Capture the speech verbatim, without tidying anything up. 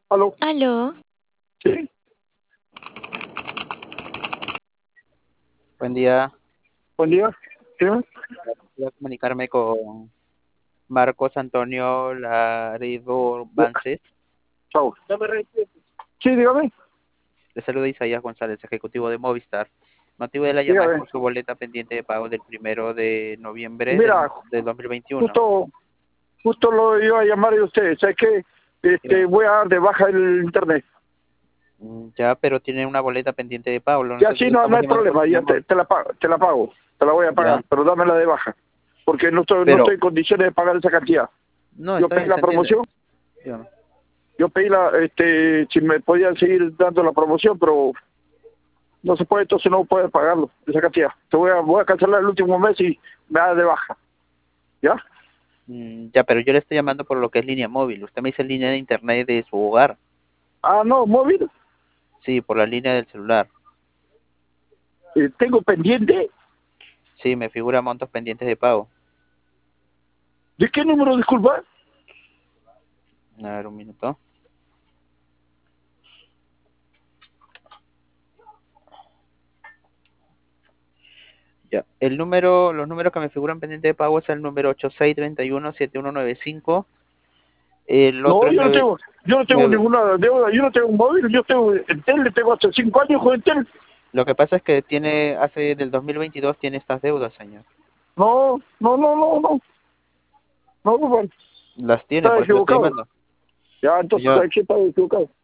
¿Aló? Aló, Sí, Buen día. buen día. Dime. Voy a comunicarme con Marcos Antonio Laredo Ya, Vances. chao. Sí, dígame, Le saluda Isaías González, ejecutivo de Movistar. Motivo de la llamada es dígame. por su boleta pendiente de pago del primero de noviembre del, Mira, del dos mil veintiuno. justo, justo lo iba a llamar de usted. ¿Sabes qué? Este, Dígame. voy a dar de baja el internet. Mm, Ya, pero tiene una boleta pendiente de pago. Ya Nosotros sí, le no, no estamos hay llamando por problema. su Ya memoria. te, te la pago, te la pago. Te la voy a Ya, pagar, pero dámela de baja. Porque no estoy, no pero estoy en condiciones de pagar esa cantidad. no, Yo está pedí bien, la se entiende. promoción. Dígame. Yo pedí la, este, si me podían seguir dando la promoción, pero no se puede, entonces no puedo pagarlo, esa cantidad. Te voy a, voy a cancelar el último mes y me da de baja. ¿Ya? Mm, Ya, pero yo le estoy llamando por lo que es línea móvil. Usted me dice línea de internet de su hogar. Ah, no, móvil. Sí, por la línea del celular. Eh, tengo pendiente. Sí, me figura montos pendientes de pago. ¿De qué número, disculpa? A ver, un minuto. Ya. El número, los números que me figuran pendiente de pago es el número ocho seis tres uno siete uno nueve cinco. El otro No, es yo no nueve tengo, yo no tengo nueve. ninguna deuda, yo no tengo un móvil, yo tengo Entel, le tengo hace cinco años con Entel. Lo que pasa es que tiene, hace del dos mil veintidós tiene estas deudas, señor. No, no, no, no, no, no, bueno, Las tiene, está por eso le estoy equivocado. llamando. Ya, entonces Señor, aquí está equivocado.